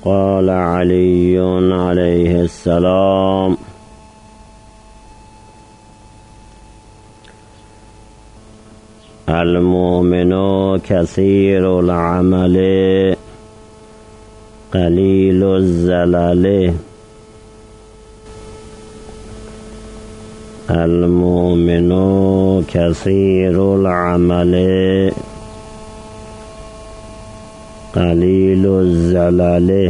قال علی علیه السلام: المؤمن کثیر العمل قلیل الزلل. المؤمن کثیر العمل قلیل الزلل.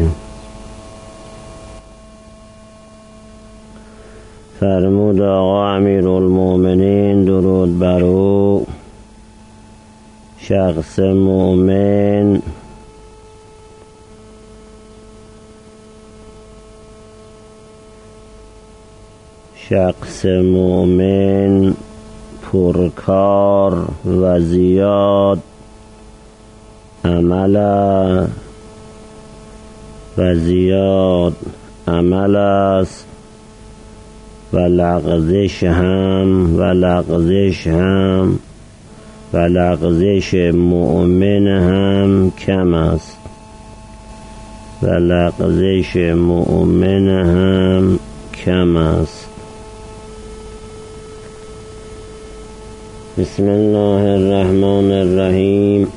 فرمود آقا امیرالمؤمنین درود بر او: شخص مؤمن پرکار و زیاد عمل است و لغزش مؤمن هم کم است. بسم الله الرحمن الرحیم.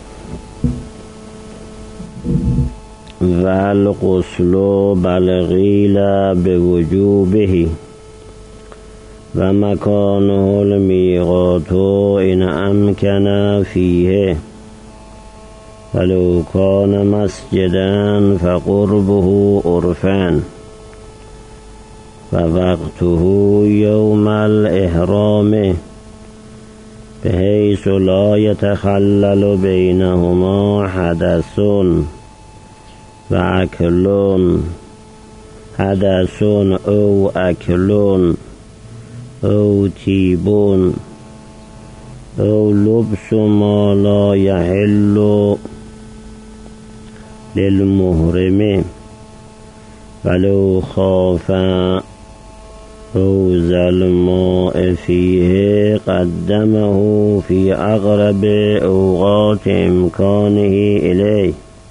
و الغسل بل قیل بوجوبه و مکانه المیقات ان امکن فیه ولو کان مسجدا فقربه عرفا و وقته یوم الاحرام بحیث لا یتخلل بینهما حدث او اکل او طیب او لبس ما لا یحل للمحرم ولو خاف حوض الماء فیه قدمه فی اقرب اوقات امکانه الیه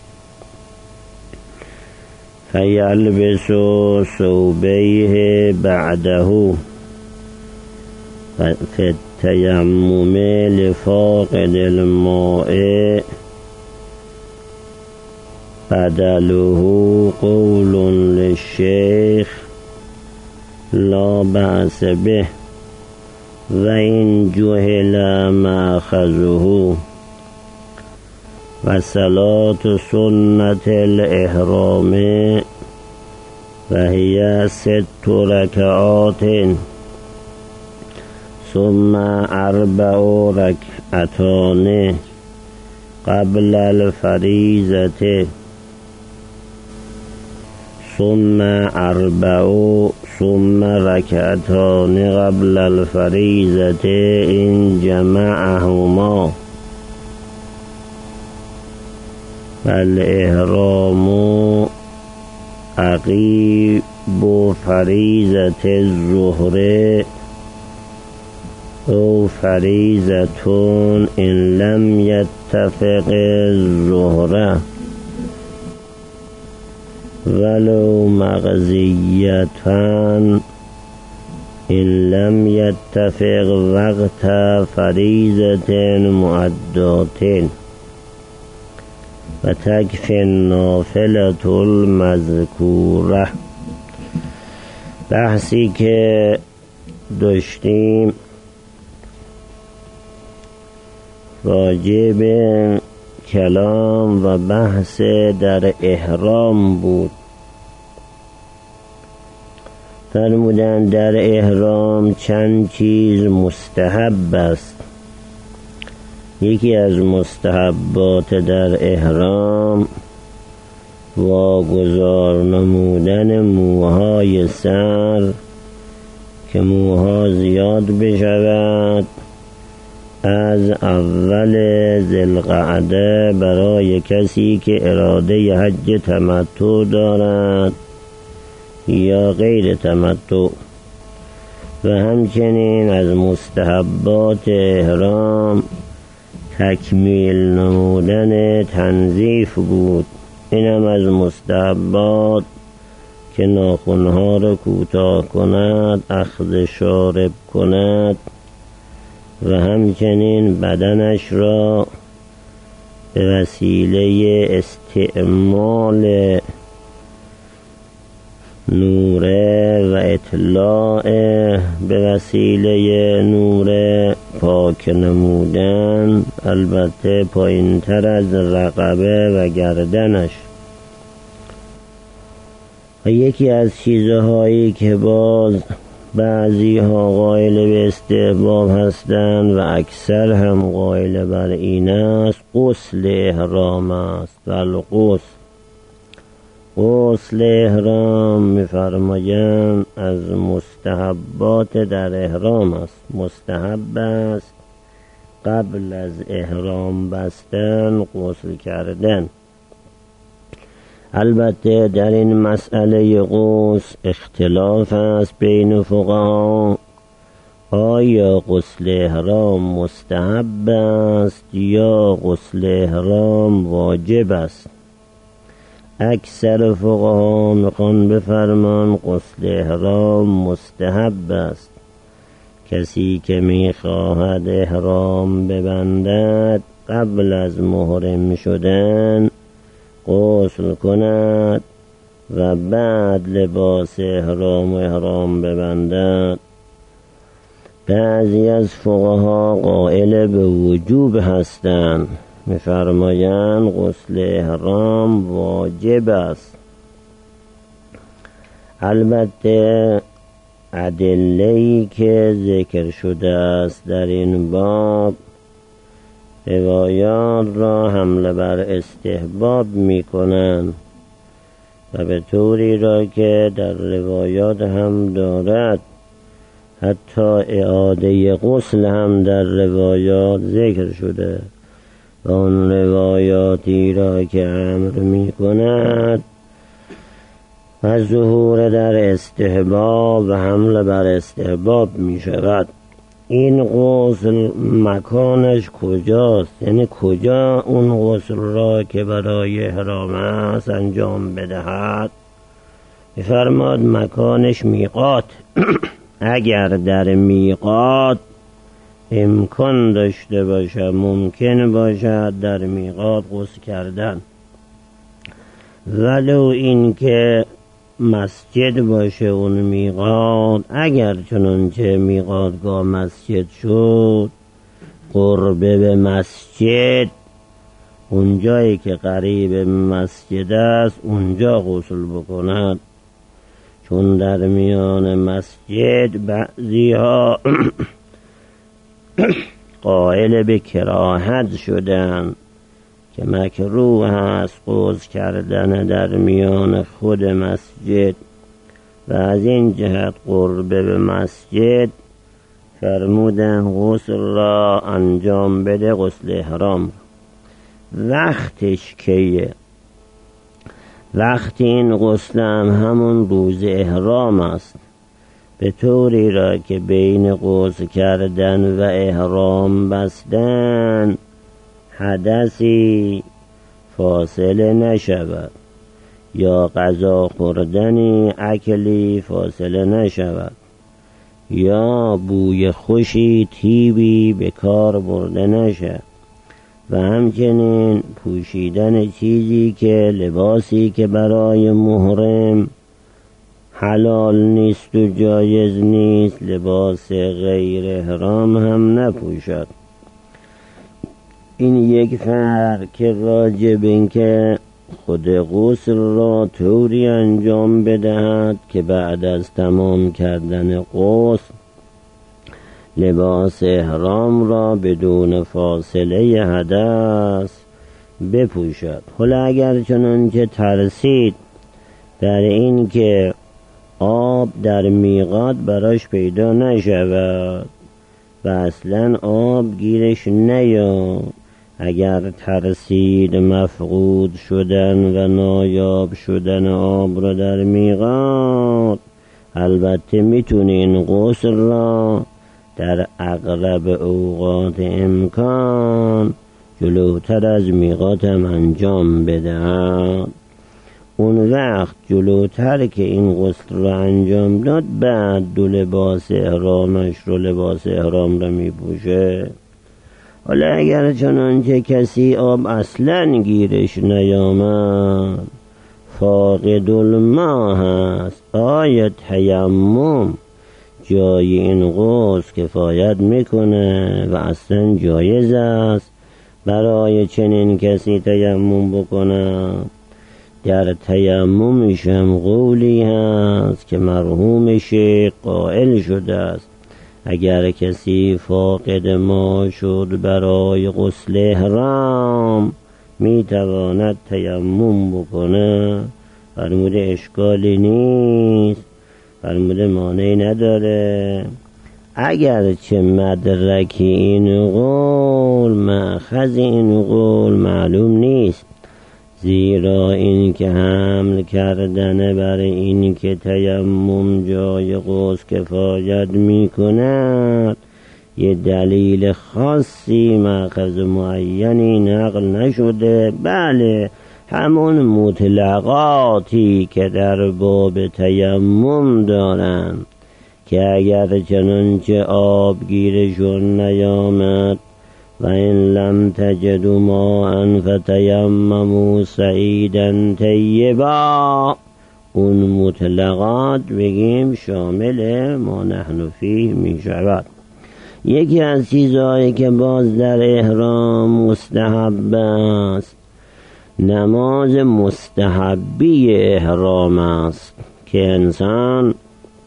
فیلبس ثوبیه بعده فی التیمم لفاقد الماء بدله قول للشیخ لا بأس به و این جهل مأخذه و صلاة سنة الاحرام و هی 6 رکعات ثم 4 رکعتان قبل الفریضة ثم رکعتان قبل الفریضة ان جمعهما فالاحرام عقیب فریضة الظهر او فریضة ان لم یتفق الظهر ولو مغزیتان ان لم یتفق وقت فریضة مؤدات و تکفی النافلة المذکوره. بحثی که داشتیم راجع به کلام و بحث در احرام بود. فرمودند در احرام چند چیز مستحب است. یکی از مستحبات در احرام واگذار نمودن موهای سر که موها زیاد بشود از اول ذوالقعده برای کسی که اراده حج تمتع دارد یا غیر تمتع. و همچنین از مستحبات احرام تکمیل نمودن تنظیف بود. اینم از مستحبات که ناخنها را کوتاه کند، اخذ شارب کند و همچنین بدنش را به وسیله استعمال نوره و اطلاع به وسیله نوره پاک نمودن، البته پایین تر از رقبه و گردنش. و یکی از چیزهایی که باز بعضی ها قائل به استحباب هستند و اکثر هم قائل بر این است، غسل احرام است. غسل احرام می‌فرمایند از مستحبات در احرام است. مستحب است قبل از احرام بستن غسل کردن. البته در این مسئله غسل اختلاف است بین فقها، آیا غسل احرام مستحب است یا غسل احرام واجب است. اکثر فقها میخوان بفرمان غسل احرام مستحب است. کسی که میخواهد احرام ببندد قبل از محرم شدن غسل کند و بعد لباس احرام ببندد. بعضی از فقها قائل به وجوب هستند، می‌فرمایند غسل احرام واجب است. البته ادله‌ای که ذکر شده است در این باب روایات را حمله بر استحباب می‌کنند و به طوری را که در روایات هم دارد، حتی اعاده غسل هم در روایات ذکر شده و آن روایاتی را که امر می‌کند و ظهور در استحباب و حمله بر استحباب می‌شود. این غسل مکانش کجاست؟ یعنی کجا اون غسل را که برای احرام است انجام بدهد؟ می‌فرماد مکانش میقات. اگر در میقات امکان داشته باشه، ممکن باشد در میقات غسل کردن، ولو این که مسجد باشه اون میقات، اگر چنانچه میقاتگاه مسجد شد، قربه به مسجد، اونجایی که قریب به مسجد است اونجا غسل بکند. چون در میان مسجد بعضی ها قائل به کراهت شدن که مکروه است غسل کردن در میان خود مسجد و از این جهت قربه به مسجد فرمودن غسل را انجام بده، غسل احرام. وقتش کیه؟ وقت این غسل همون روز احرام است، به طوری را که بین غسل کردن و احرام بستن حدثی فاصله نشود یا غذا خوردنی اکلی فاصله نشود یا بوی خوشی تیبی به کار برده نشد و همچنین پوشیدن چیزی که لباسی که برای محرم حلال نیست و جایز نیست، لباس غیر احرام هم نپوشد. این یک فرق که راجع به این که خود غسل را طوری انجام بدهد که بعد از تمام کردن غسل لباس احرام را بدون فاصله حدث بپوشد. حالا اگر چنانچه ترسید در این که آب در میقات براش پیدا نشود و اصلا آب گیرش نیاد، اگر ترسید مفقود شدن و نایاب شدن آب را در میقات، البته میتونه این غسل را در اغلب اوقات امکان جلوتر از میقات هم انجام بدهد. اون وقت جلوتر که این غسل رو انجام داد بعد دو لباس احرامش رو لباس احرام رو میپوشه. حالا اگر چنانچه کسی آب اصلا گیرش نیامد فاقد الماء هست، آیا تیمم جای این غسل کفایت میکنه و اصلا جایز است برای چنین کسی تیمم بکنه؟ در تیممش هم قولی هست که مرحوم شیخ قائل شده است اگر کسی فاقد ما شد برای غسل احرام میتواند تیمم بکنه. فرموده اشکالی نیست، فرموده مانعی نداره، اگرچه مدرک این قول مأخذ این قول معلوم نیست، زیرا این که حمل کردن بر این که تیمم جای غسل کفایت می کند یه دلیل خاصی مأخذ معینی نقل نشده. بله همون مطلقاتی که در باب تیمم دارن که اگر چنانچه آب گیرشون نیامد و این لم تجدوا ماء فتیمموا صعیدا طیبا، اون مطلقات بگیم شامل ما نحن فیه می شود. یکی از چیزهایی که باز در احرام مستحب است نماز مستحبی احرام است که انسان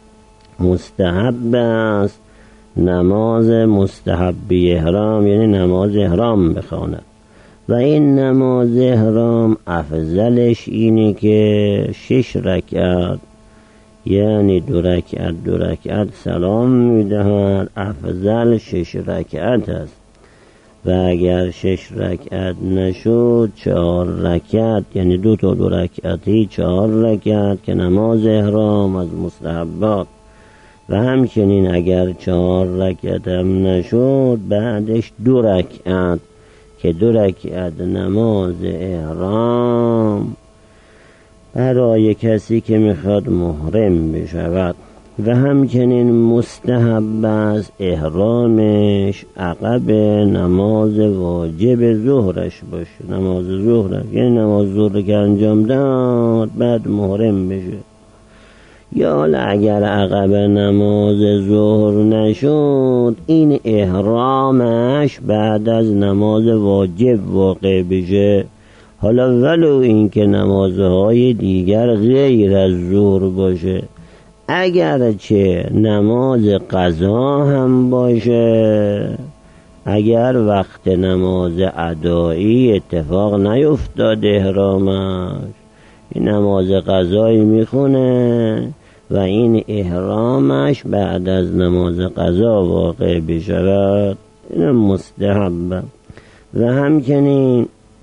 مستحب است نماز مستحبی احرام یعنی نماز احرام بخواند و این نماز احرام افضلش اینه که 6 رکعت یعنی 2 رکعت سلام میدهد، افضل 6 رکعت است و اگر 6 رکعت نشد 4 رکعت یعنی 2 تا 2 رکعتی 4 رکعت که نماز احرام از مستحبات و همچنین اگر 4 رکعت هم نشد بعدش 2 رکعت که 2 رکعت نماز احرام برای کسی که میخواد محرم بشود و همچنین مستحب است احرامش عقب نماز واجب ظهرش باشه. نماز ظهر یعنی نماز ظهر که انجام داد بعد محرم بشه، یا اگر عقب نماز ظهر نشد این احرامش بعد از نماز واجب واقع بشه. حالا ولو این که نمازهای دیگر غیر از ظهر باشه، اگرچه نماز قضا هم باشه، اگر وقت نماز ادایی اتفاق نیفتاد احرامش این نماز قضایی میخونه و این احرامش بعد از نماز قضا واقع بشود، این مستحب. و همچنین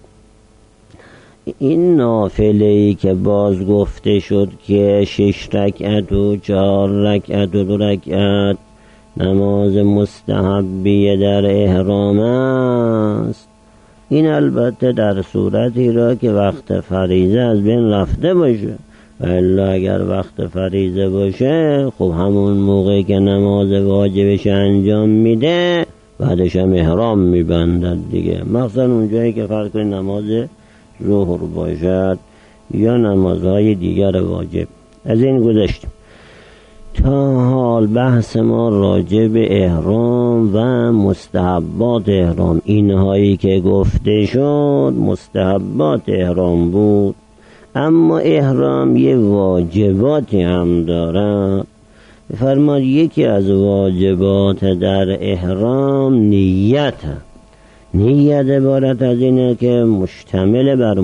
این نافله‌ای که باز گفته شد که 6 رکعت و 4 رکعت و 2 رکعت نماز مستحبیه در احرام است، این البته در صورتی را که وقت فریضه از بین رفته باشه، و الا اگر وقت فریضه باشه خب همون موقع که نماز واجبش انجام میده بعدش هم احرام میبندد دیگه، مخصوصا اونجایی که فرض کنید نماز ظهر باشد یا نمازهای دیگر واجب. از این گذشتیم. تا حال بحث ما راجع به احرام و مستحبات احرام، اینهایی که گفته شد مستحبات احرام بود، اما احرام یه واجباتی هم دارد. فرماد یکی از واجبات در احرام نیت. نیت عبارت از اینه که مشتمل بر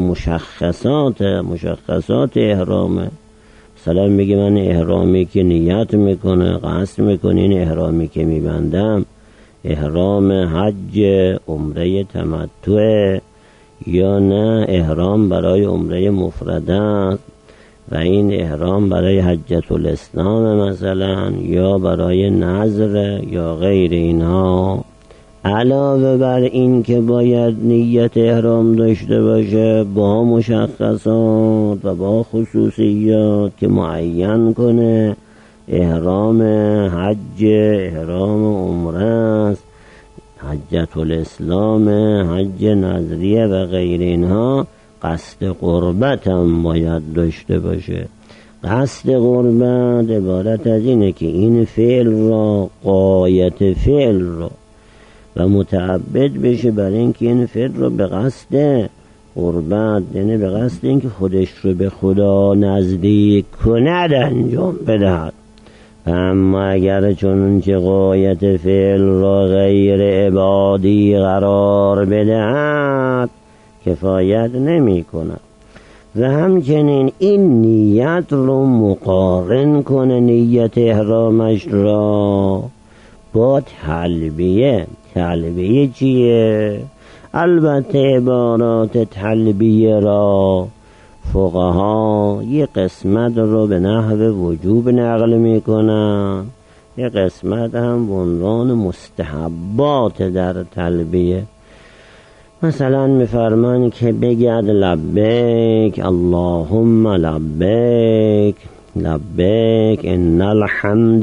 مشخصات احرامه. مثلا میگه من احرامی که نیت میکنه قصد میکنه، این احرامی که میبندم احرام حج عمره تمتع یا نه احرام برای عمره مفرده است و این احرام برای حجة الاسلام مثلا یا برای نذر یا غیر اینها. علاوه بر این که باید نیت احرام داشته باشه با مشخصات و با خصوصیات که معین کنه احرام حج، احرام عمره است، حجت الاسلام، حج نظریه و غیر اینها، قصد قربت هم باید داشته باشه. قصد قربت عبارت از اینه که این فعل را، غایت فعل را و متعبد بشه برای اینکه این فعل را به قصد قربت، یعنی به قصد اینکه خودش رو به خدا نزدیک کند انجام بدهد. اما اگر چون که غایت فعل را غیر عبادی قرار بدهد کفایت نمی کند. و همچنین این نیت رو مقارن کنه، نیت احرامش را با تلبیه. تلبیه چیه؟ البته عبارات تلبیه را فقها یه قسمت رو به نحو وجوب نقل میکنن، یه قسمت هم به عنوان مستحبات در تلبیه. مثلا میفرمان که بگید لبیک اللهم لبیک لبیک ان الحمد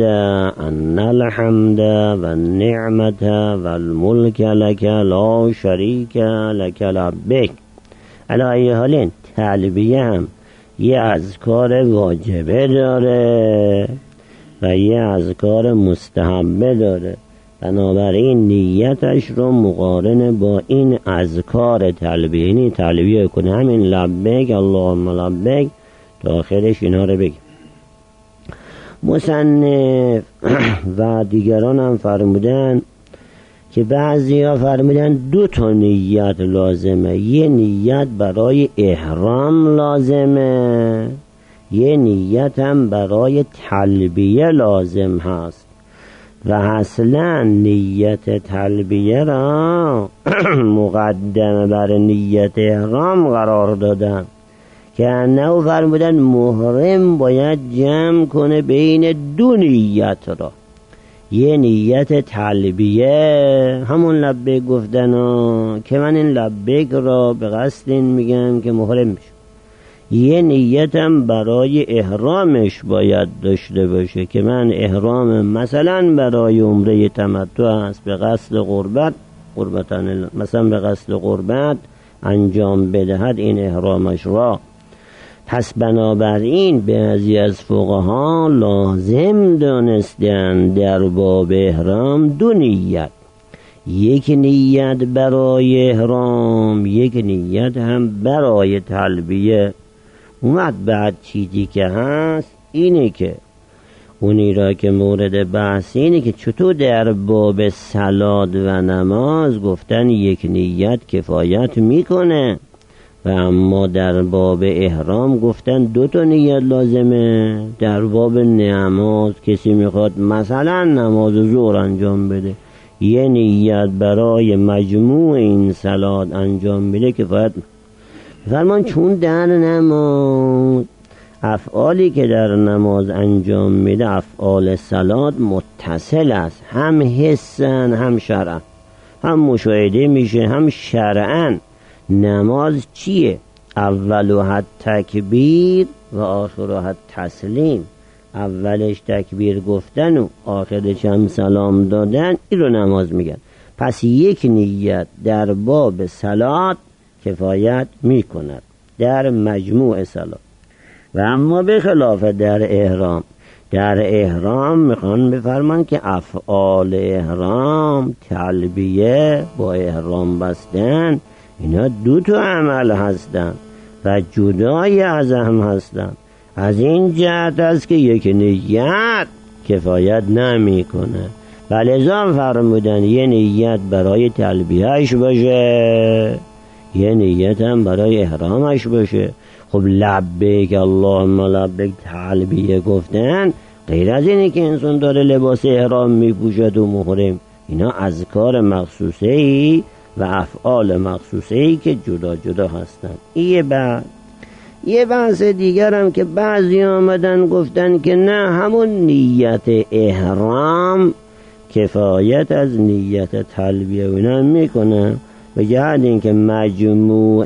و النعمت و الملک لک لا شریک لک لبیک. علی ای حالین تلبیه هم یه اذکار واجبه داره و یه اذکار مستحبه داره، بنابراین نیتش رو مقارن با این اذکار تلبیه، یعنی تلبیه کنه همین لبیک اللهم لبیک تا آخرش اینا رو بگیم. مصنف و دیگران هم فرمودن که بعضی ها فرمودن 2 نیت لازمه، یه نیت برای احرام لازمه، یه نیت هم برای تلبیه لازم هست و اصلا نیت تلبیه را مقدمه بر نیت احرام قرار دادن که انه فرمودن محرم باید جمع کنه بین 2 نیت را، یه نیت تلبیه همون لبیک گفتن که من این لبیک را به قصد این میگم که محرم میشه، یه نیتم برای احرامش باید داشته باشه که من احرام مثلا برای عمره تمتع است به قصد قربتن مثلا به قصد قربت انجام بدهد این احرامش را. پس بنابراین بعضی از فقها لازم دانستن در باب احرام 2 نیت، یک نیت برای احرام، یک نیت هم برای تلبیه. اومد بعد چیزی که هست اینه که اونی را که مورد بحث اینه که چطور در باب صلات و نماز گفتن یک نیت کفایت میکنه و اما در باب احرام گفتن 2 نیت لازمه. در باب نماز کسی میخواد مثلا نماز ظهر انجام بده، یه نیت برای مجموع این صلات انجام بده کفایت. فرمان چون در نماز افعالی که در نماز انجام میده افعال صلات متصل است، هم حسن هم شرعن، هم مشاهده میشه هم شرعن. نماز چیه؟ اولها تکبیر و آخرها تسلیم، اولش تکبیر گفتن و آخرش هم سلام دادن، این رو نماز میگن. پس یک نیت در باب صلات کفایت میکند در مجموع صلات. و اما به خلاف در احرام میخوان بفرمان که افعال احرام تلبیه با احرام بستن اینا 2 عمل هستن و جدای از هم هستن. از این جهت است که یک نیت کفایت نمی کنه، ولذا فرمودن یه نیت برای تلبیهش باشه، یه نیت هم برای احرامش باشه. خب لبیک اللهم لبیک تلبیه گفتن غیر از اینه که انسان داره لباس احرام میپوشد و محرم، اینا اذکار مخصوصه ای و افعال مخصوصه ای که جدا جدا هستن. یه بحث دیگر هم که بعضی آمدن گفتن که نه همون نیت احرام کفایت از نیت تلبیه اینا میکنه و یاد این که مجموع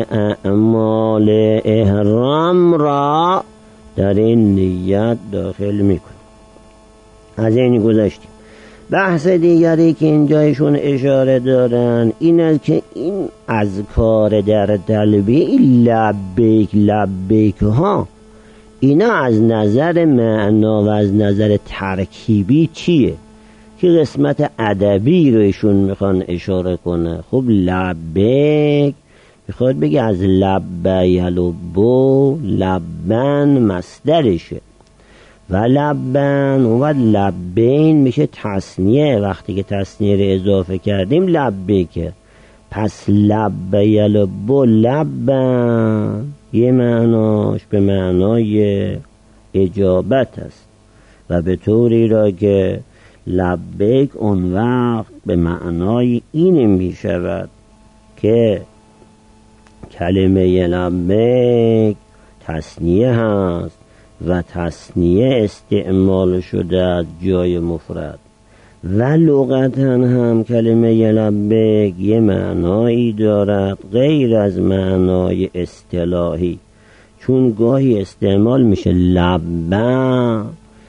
اعمال احرام را در این نیت داخل میکنه. از این گذشتیم. بحث دیگری که اینجایشون اشاره دارن این است که این اذکار در تلبیه لبیک لبیک ها اینا از نظر معنا و از نظر ترکیبی چیه که قسمت ادبی رو ایشون میخوان اشاره کنه. خب لبیک میخواد بگه از لبه یلبو لبن مصدرشه و لبن و لبین میشه تثنیه. وقتی که تثنیه رو اضافه کردیم لبیکه. پس لبه یلبو لبن یه معناش به معنای اجابت است و به طوری را که لبیک اون وقت به معنای این می شود که کلمه لبیک تثنیه هست و تثنیه استعمال شده از جای مفرد و لغتا هم کلمه لبیک یه معنایی دارد غیر از معنای اصطلاحی، چون گاهی استعمال میشه لبه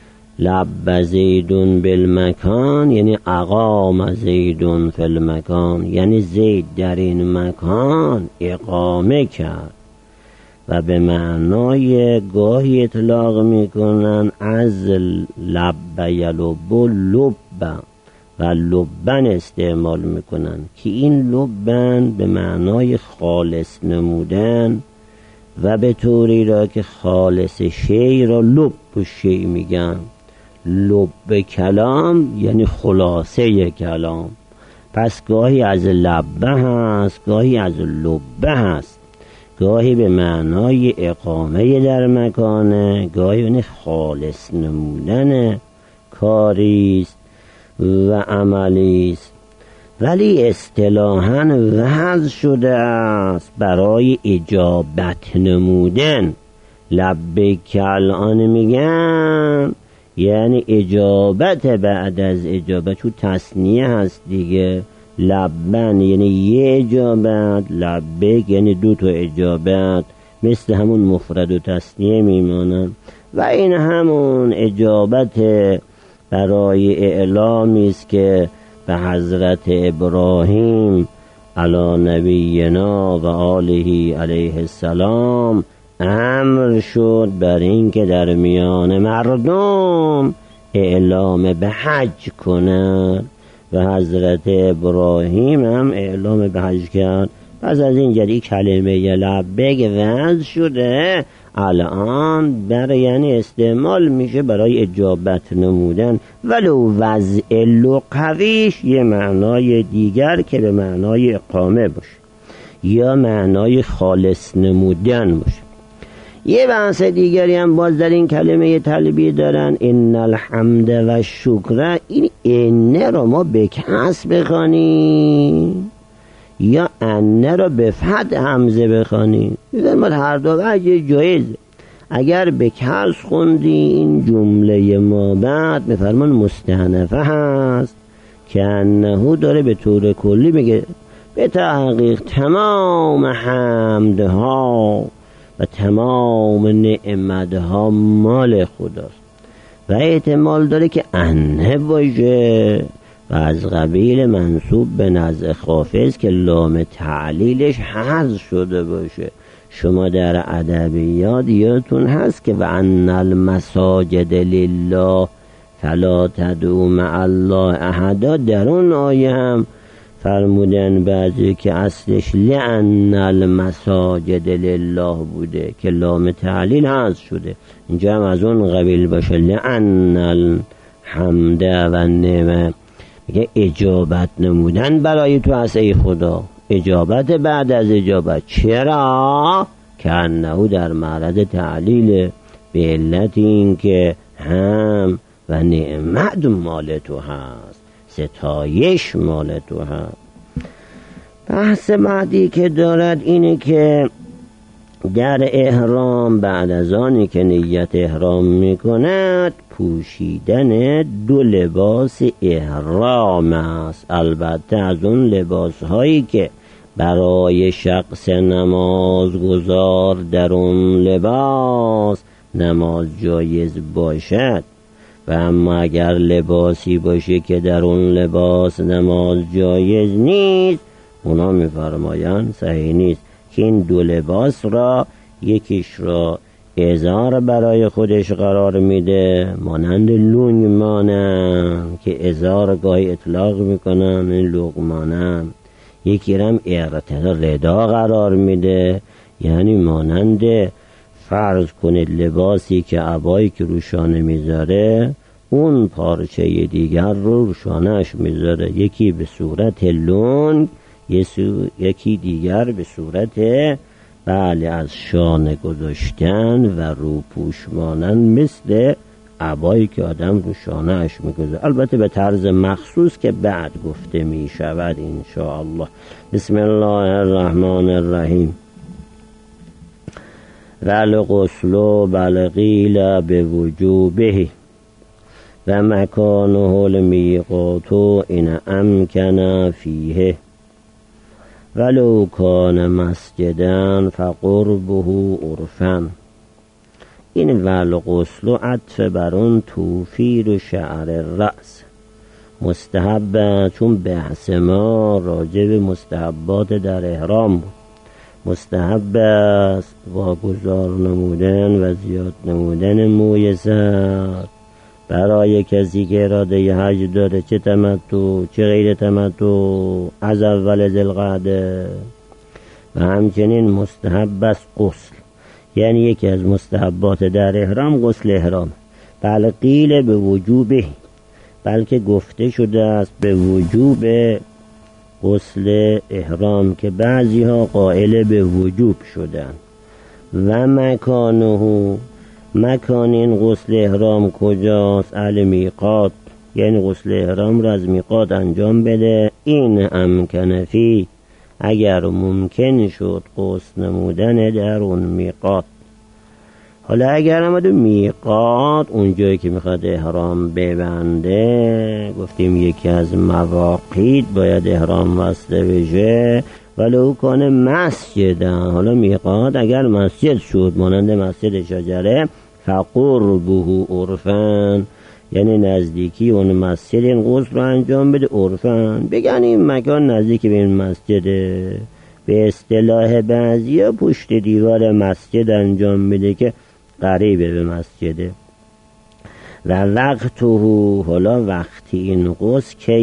لب زیدون بالمکان یعنی اقام زیدون فی المکان، یعنی زید در این مکان اقامه کرد و به معنای گاهی اطلاق میکنن از لب یلب لبن و لبن استعمال میکنن که این لبن به معنای خالص نمودن و به طوری را که خالص شی را لب شی میگن. لب کلام یعنی خلاصه کلام. پس گاهی از لبه هست گاهی از لبه هست، گاهی به معنای اقامه در مکانه، گاهی یعنی خالص نمودن کاریست و عملیست، ولی اصطلاحاً وضع شده است برای اجابت نمودن. لبیک الان میگن یعنی اجابت بعد از اجابت، چون تصنیه هست دیگه. لبن یعنی یه اجابت، لبیک یعنی دو تا اجابت، مثل همون مفرد و تصنیه میمانن و این همون اجابت برای اعلامی است که به حضرت ابراهیم علی نبینا و آله علیه السلام امر شد بر این که در میان مردم اعلام به حج کند و حضرت ابراهیم هم اعلام به حج کرد. پس از این جدی کلمه لبیک وضع شده الان برای یعنی استعمال میشه برای اجابت نمودن، ولو وضع لغویش یه معنای دیگر که به معنای اقامه باشه یا معنای خالص نمودن باشه. یه بحث دیگری هم باز در این کلمه تلبیه دارن، ان الحمد و شکر. این انه رو ما به کسر بخوانیم یا انه رو به فتح همزه بخوانیم، ما هر دو وجه جایزه. اگر به کسر خوندی این جمله ما بعد میفرمان مستأنفه هست که انه داره به طور کلی میگه به تحقیق تمام حمدها و تمام نعمتها مال خداست و احتمال داره که انه باشه و از قبیل منصوب به نزع خافض که لام تعلیلش حذف شده باشه. شما در ادبیات یادتون هست که و ان المساجد لله فلا تدعوا مع الله احدا، در اون آیه هم فرمودن بعضی که اصلش لأن المساجد لله بوده که لام تعلیل حذف شده، اینجا هم از اون قبیل باشه لأن الحمد و النعمه، میگه اجابت نمودن برای تو هست ای خدا، اجابت بعد از اجابت. چرا؟ که انه در معرض تعلیل به علت این که هم و نعمت مال تو هست، ستایش مال تو هست. بحث بعدی که دارد اینه که در احرام بعد از آنی که نیت احرام میکند پوشیدن 2 لباس احرام است. البته از اون لباس هایی که برای شخص نمازگزار در اون لباس نماز جایز باشد، و اما اگر لباسی باشه که در اون لباس نماز جایز نیست، اونا میفرمایند صحیح نیست که این 2 لباس را یکیش را ازار برای خودش قرار میده، مانند لونگ مانند که ازار گاهی اطلاق میکنن این لغمانند، یکی رم ردا قرار میده، یعنی مانند فرض کنید لباسی که عبایی که روشانه میذاره اون پارچه دیگر رو روشانهش میذاره، یکی به صورت لونگ یکی دیگر به صورت از شانه گذاشتن و روپوش مانند مثل عبایی که آدم روشانهش میگذاره، البته به طرز مخصوص که بعد گفته میشود انشاءالله. بسم الله الرحمن الرحیم. والغسل بل قیل بوجوبه و مکانه المیقات ان امکن فیه ولو کان مسجدا فقربه عرفا. این والغسل عطف بر اون توفیر شعر الرأس مستحب، چون بحث ما راجع به مستحبات در احرام بود. مستحب است واگذار نمودن و زیاد نمودن موی سر برای کسی که اراده حج داره، چه تمتع چه غیر تمتع، از اول ذوالقعده. و همچنین مستحب است غسل، یعنی یکی از مستحبات در احرام غسل احرام. بل قیل به وجوبه، بلکه گفته شده است به وجوب غسل احرام که بعضی ها قائل به وجوب شدن. و مکانه، مکان این غسل احرام کجاست؟ المیقات، یعنی غسل احرام را از میقات انجام بده. این امکن فی، اگر ممکن شد غسل نمودن در اون میقات. حالا اگر آمد میقات اونجایی که میخواد احرام ببنده، گفتیم یکی از مواقیت باید احرام بسته بشه، ولو کان مسجد. حالا میقات اگر مسجد شد مانند مسجد شجره، فقربه عرفا، یعنی نزدیکی اون مسجد این غسل رو انجام بده عرفا. بگن این مکان نزدیک به این مسجده، به اصطلاح بعضیا پشت دیوار مسجد انجام بده که قریبه به مسجده. و وقته، حالا وقتی این غسل که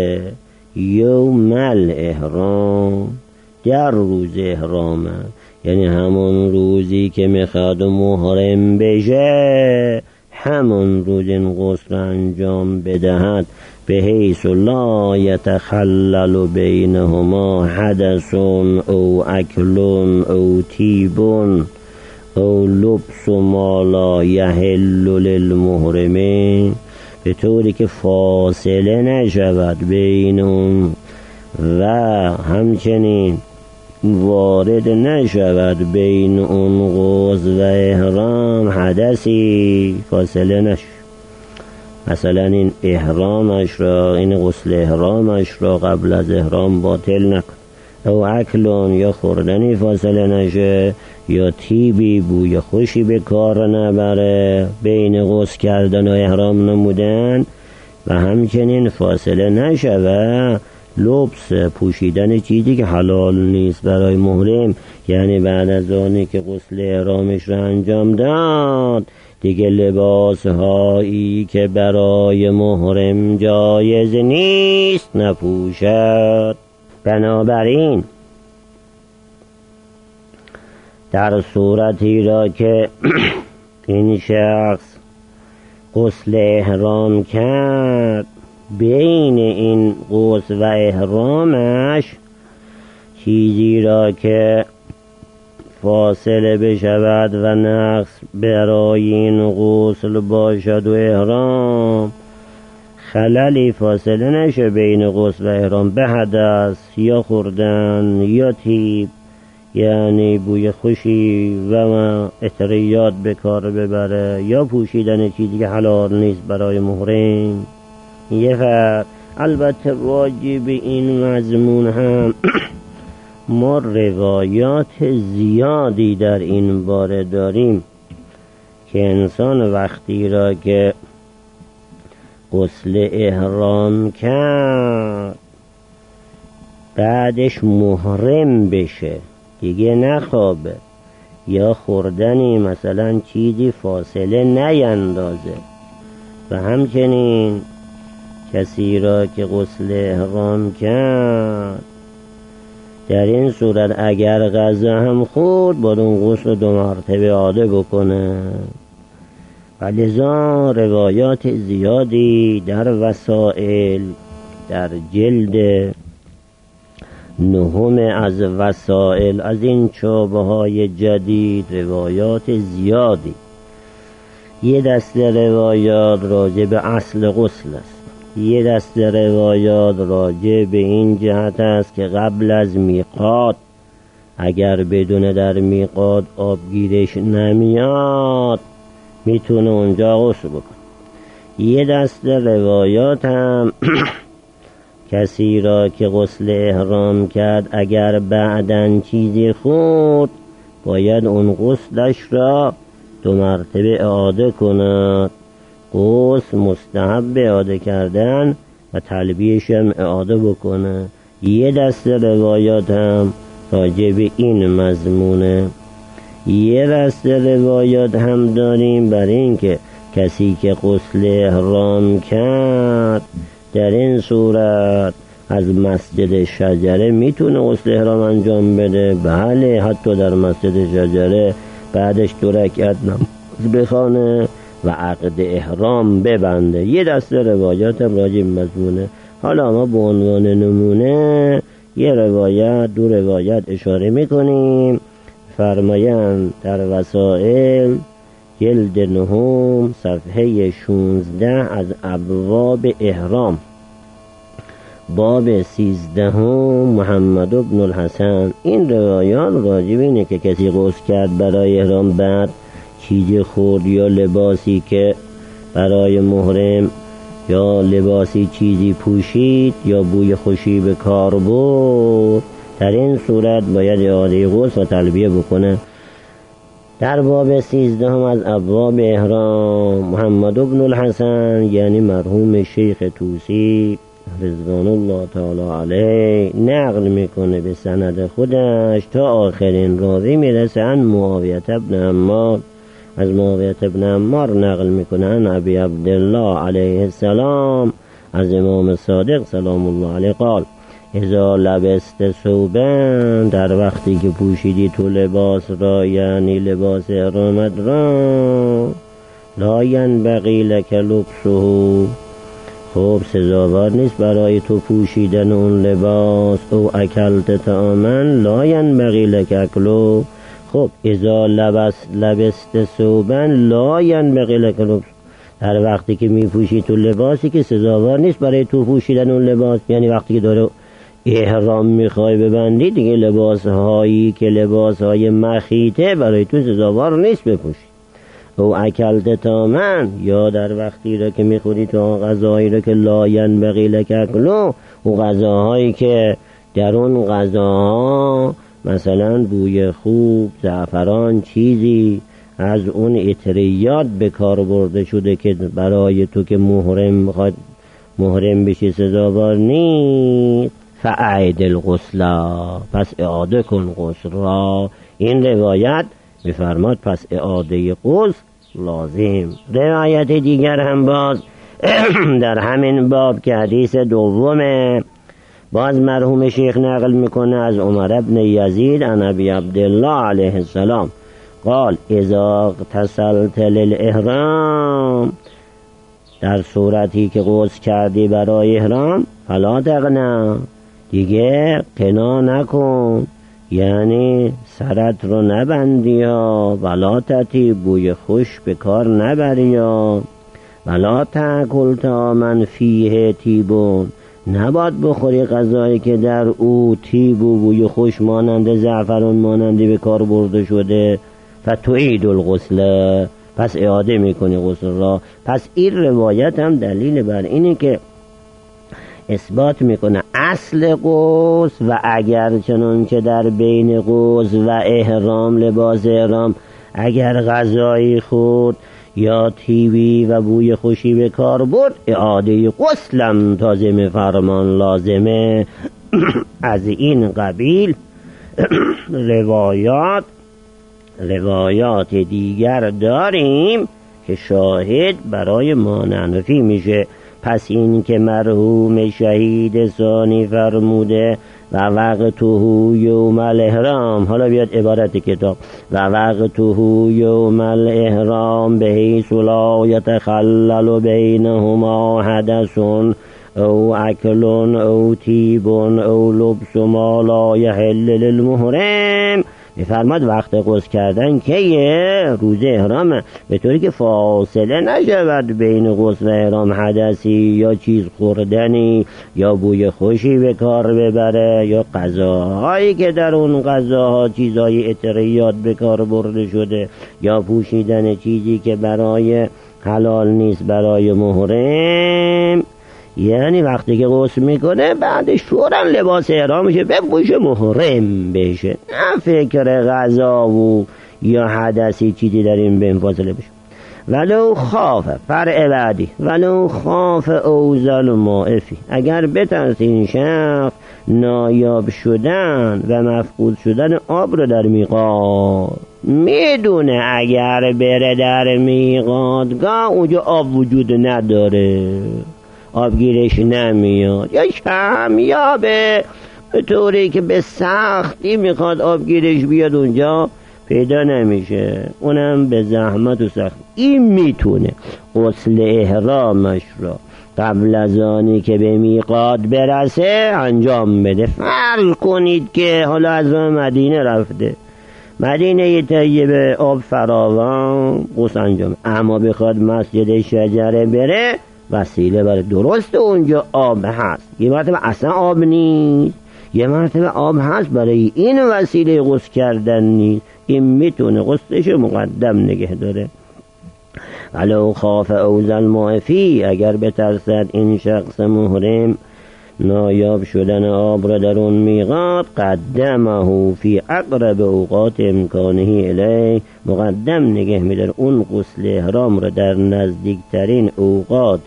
یوم الاحرام، در روز احرامه، یعنی همون روزی که میخواد محرم بشه همون روز این غسل انجام بدهد، به حیث لا یتخلل بینهما حدث او اکل او تیب او لبس ما لا یحل للمحرم، به طوری که فاصله نشود بین اون و همچنین وارد نشود بین اون غسل و احرام حدثی، فاصله نشود. مثلا این احرامش را، این غسل احرامش را قبل از احرام باطل نکن، او اکلون یا خوردنی فاصله نشه، یا تیبی بوی خوشی به کار نبره بین غسل کردن و احرام نمودن، و همچنین فاصله نشود لبس پوشیدن چیزی که حلال نیست برای محرم، یعنی بعد از آنی که غسل احرامش را انجام داد دیگه لباس هایی که برای محرم جایز نیست نپوشد. بنابراین در صورتی را که این شخص غسل احرام کرد، بین این غسل و احرامش چیزی را که فاصله بشود و نقص برای این غسل باشد و احرام، خللی فاصله نشه بین غسل و احرام به حدث یا خوردن یا تیب یعنی بوی خوشی و اطریات به کار ببره یا پوشیدن چیزی که حلال نیست برای محرم. یه فرق. البته راجع به این مضمون هم ما روایات زیادی در این باره داریم که انسان وقتی را که غسل احرام کرد بعدش محرم بشه دیگه نخوابه یا خوردنی مثلا چیزی فاصله نیندازه و همچنین کسی را که غسل احرام کرد در این صورت اگر غذا هم خورد باید اون غسل 2 مرتبه اعاده بکنه. و لذا روایات زیادی در وسائل در جلد 9 از وسائل از این چابه های جدید روایات زیادی. یه دست روایات راجع به اصل غسل است، یه دست روایات راجع به این جهت است که قبل از میقات اگر بدون در میقات آبگیرش نمیاد میتونه اونجا غسل بکنه. یه دست روایات هم کسی را که غسل احرام کرد اگر بعداً چیزی خورد باید اون غسلش را 2 مرتبه اعاده کند. غسل مستحب اعاده کردن و تلبیه‌ش هم اعاده بکنه. یه دست روایات هم راجع به این مضمونه. یه دست روایات هم داریم برای این که کسی که غسل احرام کرد در این صورت از مسجد شجره میتونه غسل احرام انجام بده. بله حتی در مسجد شجره بعدش 2 رکعت نماز بخونه و عقد احرام ببنده. یه دسته روایات هم راجع به مضمونه. حالا ما به عنوان نمونه یه روایت 2 روایت اشاره میکنیم. فرمایند در وسائل جلد 9 صفحه 16 از ابواب احرام باب 13 محمد بن الحسن این روایات راجع به اینه که کسی غسل کرد برای احرام بعد چیزی خورد یا لباسی که برای محرم یا لباسی چیزی پوشید یا بوی خوشی به کار برد در این صورت باید اعاده غسل و تلبیه بکنه. در باب 13 از ابواب احرام محمد بن الحسن یعنی مرحوم شیخ طوسی رضوان الله تعالی علیه نقل میکنه به سند خودش تا آخرین راوی میرسه عن معاویه بن عمار. از معاویه بن عمار نقل میکنه عن ابی عبدالله علیه السلام از امام صادق سلام الله علیه قال اذا لبست ثوبا در وقتی که پوشیدی تو لباس را یعنی لباس احرامت را لا ینبغی لک لبسه خب سزاوار نیست برای تو پوشیدن اون لباس. او اکلت طعاما لا ینبغی لک اکلو خب اذا لبست ثوبا لا ینبغی لک لبسه در وقتی که می پوشی تو لباسی که سزاوار نیست برای تو پوشیدن اون لباس یعنی وقتی که داره احرام میخوای ببندی دیگه لباس هایی که لباس های مخیطه برای تو سزاوار نیست بپوشی. او اکلت طعاما یا در وقتی را که میخوری تو غذاهایی را که لا ینبغی لک اکلو او غذاهایی که در اون غذاها مثلا بوی خوب زعفران چیزی از اون اطریات به کار برده شده که برای تو که محرم بشی سزاوار نیست فاعد الغسل پس اعاده کن غسل را. این روایت میفرماد پس اعاده غسل لازم. روایت دیگر هم باز در همین باب که حدیث دومه باز مرحوم شیخ نقل میکنه از عمر ابن یزید عن ابی عبدالله علیه السلام قال اذا اغتسلت للاحرام در صورتی که غسل کردی برای احرام فلا تغنا دیگه قنا نکن یعنی سرت رو نبندی یا ولا تتی بوی خوش به کار نبری یا ولا تاکل طعاما فیه تیبون نباید بخوری غذایی که در او طیب و بوی خوش مانند زعفران مانندی به کار برده شده. فتعید الغسل، پس اعاده میکنی غسل را. پس این روایت هم دلیل بر اینه که اثبات میکنه اصل غسل و اگر چنانچه در بین غسل و احرام، لباس احرام، اگر غذایی خورد یا تیوی و بوی خوشی به کار برد، اعاده غسلم تازه فرمان لازمه. از این قبیل روایات دیگر داریم که شاهد برای ما نفی میشه. پس این که مرحوم شهید ثانی فرموده و وقته یوم الاحرام، حالا بیاد عبارت کتاب، و وقته یوم الاحرام بحیث لا یتخلل بینهما حدث او اکل او تیب او لبس ما لا یحل للمحرم. میفرماد وقت غسل کردن که روز احرامه، به طوری که فاصله نشود بین غسل و احرام حدثی یا چیز خوردنی یا بوی خوشی به کار ببره یا غذاهایی که در اون غذاها چیزهای عطریات به کار برده شده یا پوشیدن چیزی که برای حلال نیست برای محرم. یعنی وقتی که غسل میکنه بعدش فوراً لباس احرامش بپوشه محرم بشه، نه فکر غذا و یا حدثی چیزی در این بین فاصله بشه. ولو خاف، فرع بعدی، ولو خاف اوزل مائفی، اگر بترس این شخص نایاب شدن و مفقود شدن آب رو در میقات، میدونه اگر بره در میقاتگاه اونجا آب وجود نداره، آبگیرش نمیاد یا کمیابه، به طوری که به سختی میخواد آبگیرش بیاد اونجا پیدا نمیشه، اونم به زحمت و سخت. این میتونه غسل احرامش را قبل از آنی که به میقات برسه انجام بده. فرض کنید که حالا از مدینه رفته، مدینه طیبه آب فراوان، غسل انجام، اما بخواد مسجد شجره بره، وسیله برای درست اونجا آب هست، یه مرتبه اصلا آب نیست، یه مرتبه آب هست، برای این وسیله غسل کردن نیست، این میتونه غسلش مقدم نگه داره. ولو خاف اوزل مائفی، اگر بترسد این شخص محرم نایاب شدن آب را در اون میقات، قدمه فی اقرب اوقات امکانه الیه، مقدم نگه میدار اون غسل احرام را در نزدیکترین اوقات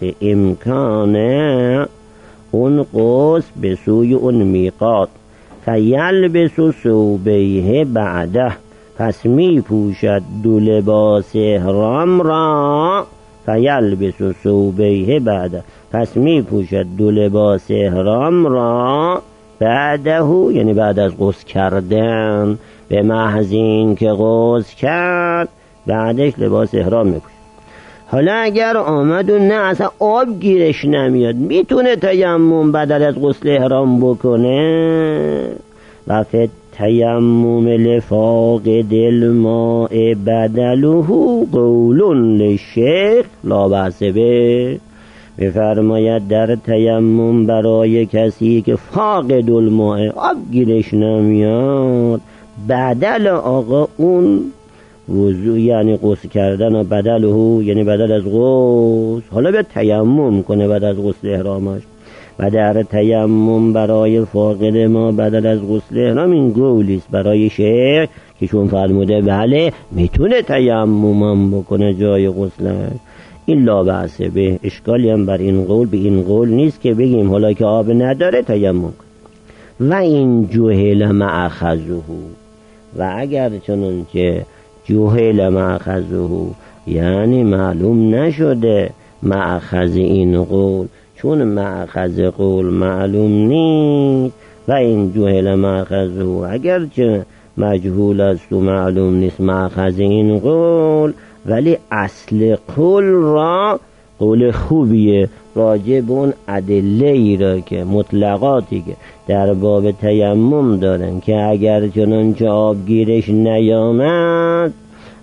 امکانه اون غسل به سوی اون میقات. فیلبس ثوبیه بعده، پس می پوشد دو لباس احرام را. فیلبس ثوبیه بعده، پس می پوشد دو لباس احرام را بعده، یعنی بعد از غسل کردن، به محض این که غسل کرد بعدش لباس احرام می پوشد. حالا اگر آمد و نه اصلا آب گیرش نمیاد، میتونه تیمم بدل از غسل احرام بکنه. و تیمم لفاقد الماء بدله قول للشیخ لا بأس به، میفرماید در تیمم برای کسی که فاقد الماء آب گیرش نمیاد، بدل آقا اون وضو یعنی غسل کردن، و بدله یعنی بدل از غسل، حالا به تیمم کنه بعد از غسل احرامش. و در تیمم برای فاقد ما بدل از غسل احرام این قولیست برای شیخ که چون فرموده بله میتونه تیمم بکنه جای غسلش، این لا بأس به، اشکالی هم بر این قول به این قول نیست که بگیم حالا که آب نداره تیمم کن. و این جهل مأخذه، و اگر چنانچه جهل مأخذه یعنی معلوم نشده مأخذ این قول، چون مأخذ قول معلوم نیست، و این جهل مأخذه، اگرچه مجهول است و معلوم نیست مأخذ این قول، ولی اصل قول را قول خوبیه، راجع به اون ادله‌ای را که مطلقاتی که در باب تیمم دارن که اگر چنانچه آبگیرش نیامد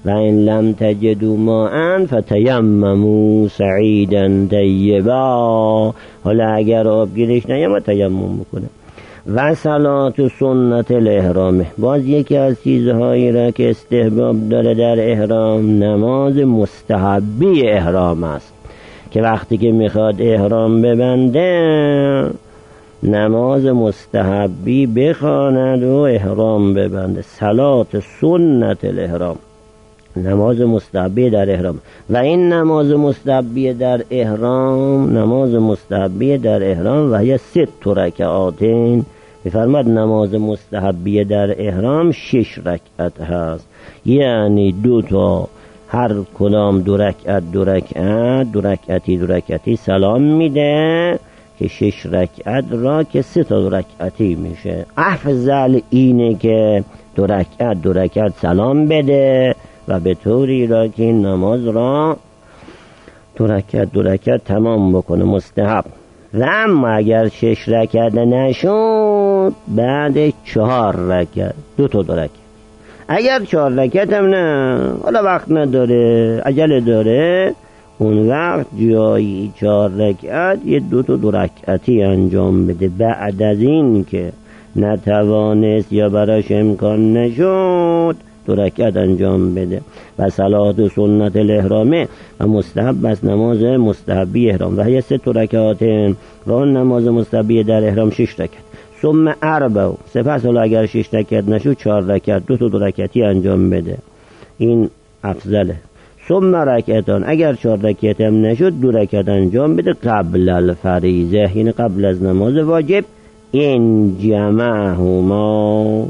و این لم تجدوا ماء فتیمموا صعیدا طیبا. حالا اگر آب گیرش نیامد تیمم بکنه. و صلات سنت الاحرام، باز یکی از چیزهایی را که استحباب داره در احرام نماز مستحبی احرام است که وقتی که میخواد احرام ببنده نماز مستحبی بخواند و احرام ببنده. صلات سنت الاحرام، نماز مستحبی در احرام. و این نماز مستحبی در احرام، نماز مستحبی در احرام و هی 6 رکعاتین، میفرماد نماز مستحبی در احرام 6 رکعت هست، یعنی 2 تا، هر کدام 2 رکعت 2 رکعت، 2 رکعتی 2 رکعتی سلام میده که 6 رکعت را که 3 تا 2 رکعتی میشه. افضل اینه که 2 رکعت 2 رکعت سلام بده و به طوری را که این نماز را 2 رکعت 2 رکعت تمام بکنه، مستحب. و اما اگر 6 رکعت نشد بعد 4 رکعت 2 تا 2 رکعت. اگر 4 رکعت هم نه، حالا وقت نداره عجله داره، اون وقت جایی 4 رکعت یه 2 تا 2 رکعتی انجام بده. بعد از این که نتوانست یا براش امکان نشد 2 رکعت انجام بده. و صلات سنت الاحرامه و مستحب است نماز مستحبی احرام و هی 6 رکعات و اون نماز مستحبی در احرام 6 رکعت. ثم 4، سپس حالا اگر 6 رکعت نشد 4 رکعت 2 تا 2 رکعتی انجام بده، این افضله. ثم رکعتان، اگر 4 رکعت هم نشد 2 رکعت انجام بده قبل الفریضه، یعنی قبل از نماز واجب. این جمعهما،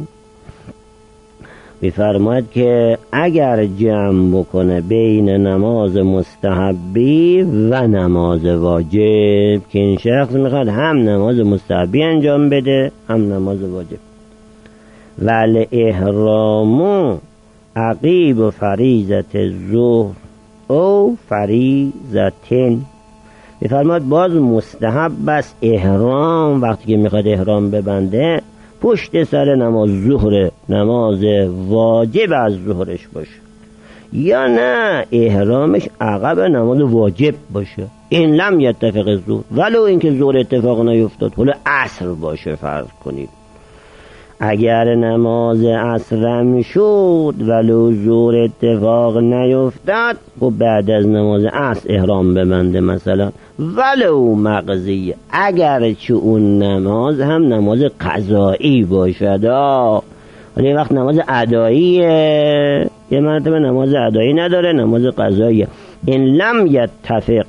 میفرماید که اگر جمع بکنه بین نماز مستحبی و نماز واجب، که این شخص میخواد هم نماز مستحبی انجام بده هم نماز واجب. ولی احرامو عقیب فریضت الظهر او فریضتین، میفرماید باز مستحب بس احرام وقتی که میخواد احرام ببنده پشت سر نماز ظهر، نماز واجب از ظهرش باشه، یا نه احرامش عقب نماز واجب باشه. این لم یتفق الظهر، ولو اینکه ظهر اتفاق نیفتاد، حالا عصر باشه فرض کنید. اگر نماز عصر میشد ولو ظهر اتفاق نیفتاد، خب بعد از نماز عصر احرام ببنده مثلا. ولو مقضیه، اگر چه اون نماز هم نماز قضایی باشد، ولی وقت نماز اداییه، یه مرتبه نماز ادایی نداره، نماز قضاییه. این لم یتفق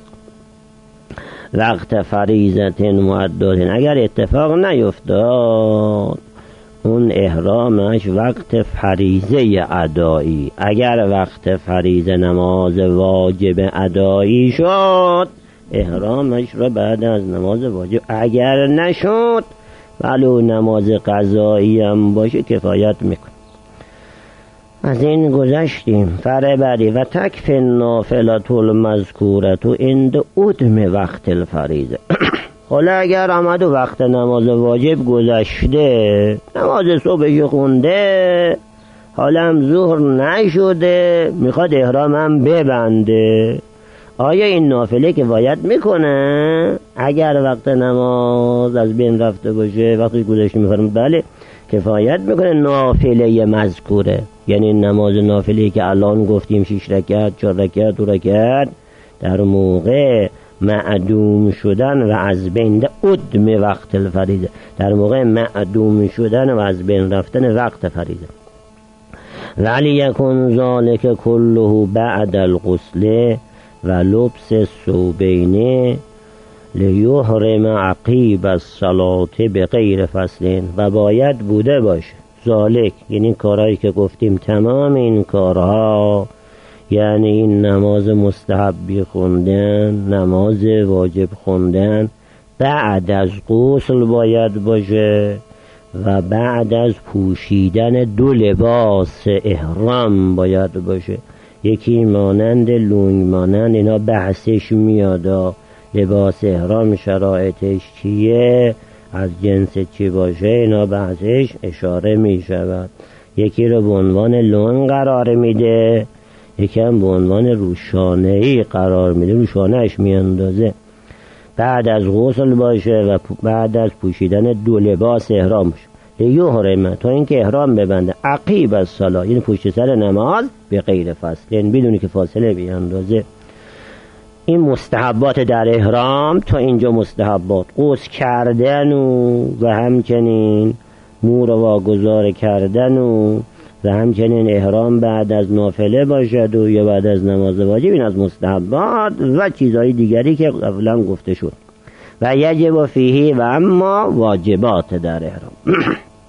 وقت فریضت مؤدات، اگر اتفاق نیفتاد اون احرامش وقت فریضه ادایی. اگر وقت فریضه نماز واجب ادایی شد احرامش را بعد از نماز واجب، اگر نشد ولو نماز قضایی هم باشه کفایت میکنه. از این گذشتیم. فرع بعدی و تکفی النافلة المذکورة عند عدم وقت الفریضه. حالا اگر آمد و وقت نماز واجب گذشته، نماز صبح خونده، حالا هم ظهر نشده، میخواد احرام هم ببنده، آیا این نافله کفایت میکنه؟ اگر وقت نماز از بین رفته باشه، وقتی گذشته میفرمه بله کفایت میکنه. نافله مذکوره یعنی نماز نافله که الان گفتیم 6 رکعت 4 رکعت 2 رکعت، در موقع معدوم شدن و از بین عدم وقت الفریضه، در موقع معدوم شدن و از بین رفتن وقت فریضه. ولی یکن ذالک کله بعد الغسل و لبس الثوبین لیحرم عقیب الصلاة بغیر فصل، و باید بوده باشه ذالک یعنی کارهایی که گفتیم، تمام این کارها، یعنی این نماز مستحبی خوندن، نماز واجب خوندن بعد از غسل باید باشه و بعد از پوشیدن 2 لباس احرام باید باشه. یکی مانند لنگ مانند، اینا بحثش میاد، لباس احرام شرایطش چیه، از جنس چی باشه، اینا بحثش اشاره می شود. یکی رو به عنوان لنگ قرار میده، یکم به عنوان روشانه‌ای قرار میده، روشانه‌اش میاندازه. بعد از غسل باشه و بعد از پوشیدن 2 لباس احرام باشه. یحرم، تا اینکه احرام ببنده، عقیب از صلا، یعنی پشت سر نماز، به غیر فصل، یعنی بدونی که فاصله بیاندازه. این مستحبات در احرام. تا اینجا مستحبات. غسل کردن و همچنین مور واگذار کردن و همچنین احرام بعد از نافله باشد و یا بعد از نماز واجب، این از مستحبات و چیزهای دیگری که قبلا گفته شد. و یجب فیه، و اما واجبات در احرام.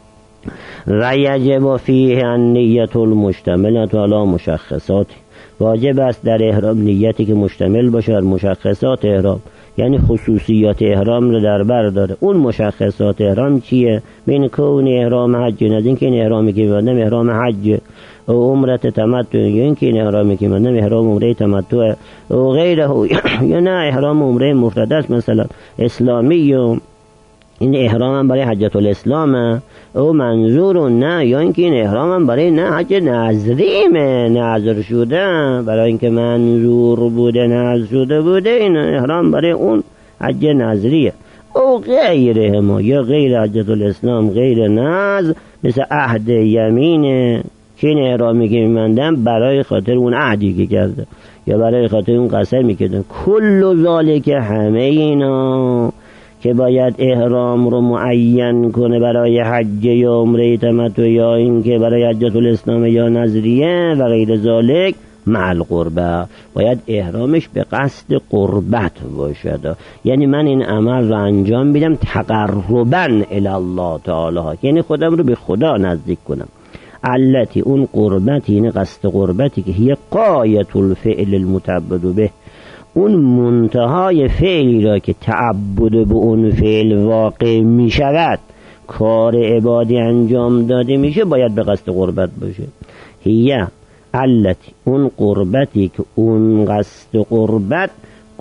و یجب فیه النیت المشتملة علی مشخصات، واجب است در احرام نیتی که مشتمل باشه بر مشخصات احرام، یعنی خصوصیات احرام رو در بر داره. اون مشخصات احرام چیه؟ بین کون احرام حج، از این که این احرامی که می‌بندم احرام حج، و عمرت تمتع، یا این که این احرامی که می‌بندم احرام عمره تمتع و غیره، یا نه احرام عمره مفرد است، مثلا اسلامی، و این احرام هم برای حجت الاسلامه او منظور، نه یا اینکه این احرام هم برای نه حج نظریمه، نظر شده، برای اینکه منظور بوده، نظر شده بوده، این احرام برای اون حج نظریه. او غیره ما، یا غیر حجت الاسلام، غیر نظر، مثل عهد یمینه که این احرامی که میمندم برای خاطر اون عهدی که کرده یا برای خاطر اون قسمی که کرده. کل ذالک، همه اینا که باید احرام رو معین کنه برای حج یا عمره تمتع یا این که برای حجت الاسلام یا نظریه و غیر ذالک، مع القربه، باید احرامش به قصد قربت باشد. یعنی من این عمل رو انجام میدم تقربا الی الله تعالی، یعنی خودم رو به خدا نزدیک کنم. علتی، اون قربتی، یعنی قصد قربتی که هی غایة الفعل المتعبد به، اون منتهای فعلی را که تعبد به اون فعل واقع می شود، کار عبادی انجام داده میشه، باید به قصد قربت باشه. هیه علتی، اون قربتی که اون قصد قربت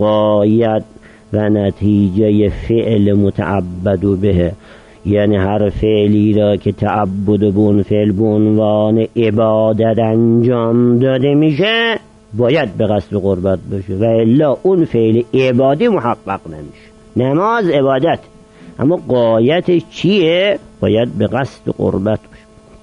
غایت و نتیجه فعل متعبد به، یعنی هر فعلی را که تعبد به اون فعل به عنوان عبادت انجام داده میشه، باید به قصد قربت باشه، و الا اون فعل عبادی محقق نمیشه. نماز عبادت، اما غایتش چیه؟ باید به قصد قربت باشه.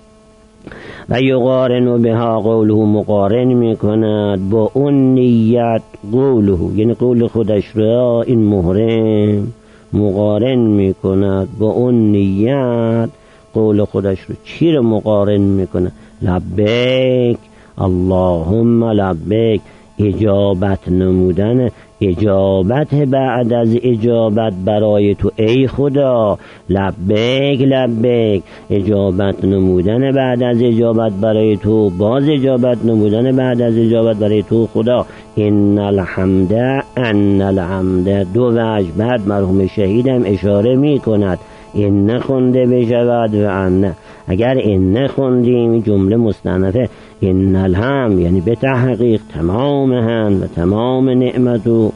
و یقارن بها قوله، مقارن میکند با اون نیت قوله، یعنی قول خودش را این محرم مقارن میکند با اون نیت قول خودش رو. چی رو مقارن میکنه؟ لبیک اللهم لبیک، اجابت نمودن، اجابت بعد از اجابت برای تو ای خدا، لبیک لبیک، اجابت نمودن بعد از اجابت برای تو، باز اجابت نمودن بعد از اجابت برای تو خدا. ان الحمد، ان الحمد، 2 وجه بعد مرحوم شهیدم اشاره می کند این خونده بشود و ان، اگر این خوندیم جمله مستأنفه، ان الحمد یعنی به تحقیق تمام حمد و تمام نعمت و